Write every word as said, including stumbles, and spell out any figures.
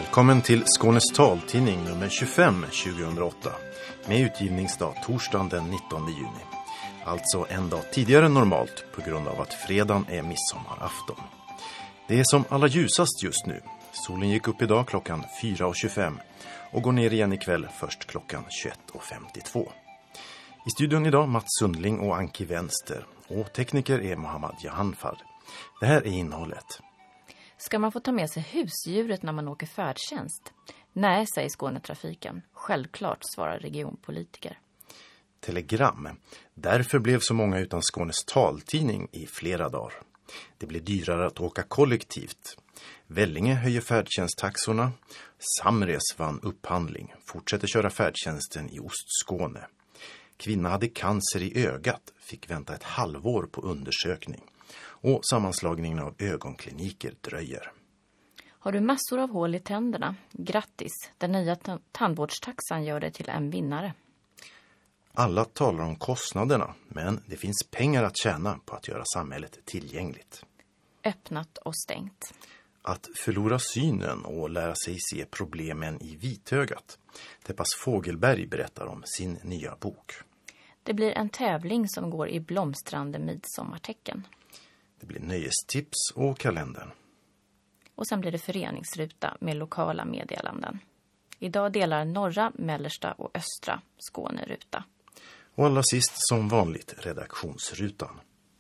Välkommen till Skånes taltidning nummer tjugofem tjugohundraåtta med utgivningsdag torsdagen den nittonde juni. Alltså en dag tidigare än normalt på grund av att fredagen är midsommarafton. Det är som allra ljusast just nu. Solen gick upp idag klockan fyra och tjugofem och går ner igen ikväll först klockan tjugoett och femtiotvå. I studion idag Mats Sundling och Anki Vänster och tekniker är Mohammad Jahanfar. Det här är innehållet. Ska man få ta med sig husdjuret när man åker färdtjänst? Nej, säger Skånetrafiken. Självklart, svarar regionpolitiker. Telegram. Därför blev så många utan Skånes taltidning i flera dagar. Det blir dyrare att åka kollektivt. Vellinge höjer färdtjänsttaxorna. Samres vann upphandling. Fortsätter köra färdtjänsten i Ostskåne. Kvinna hade cancer i ögat. Fick vänta ett halvår på undersökning. Och sammanslagningen av ögonkliniker dröjer. Har du massor av hål i tänderna? Grattis, den nya t- tandvårdstaxan gör dig till en vinnare. Alla talar om kostnaderna, men det finns pengar att tjäna på att göra samhället tillgängligt. Öppnat och stängt. Att förlora synen och lära sig se problemen i vitögat. Teppas Fågelberg berättar om sin nya bok. Det blir en tävling som går i blomstrande midsommartecken. Det blir nöjestips och kalendern. Och sen blir det föreningsruta med lokala meddelanden. Idag delar norra, mellersta och östra Skåne ruta. Och allra sist som vanligt redaktionsrutan.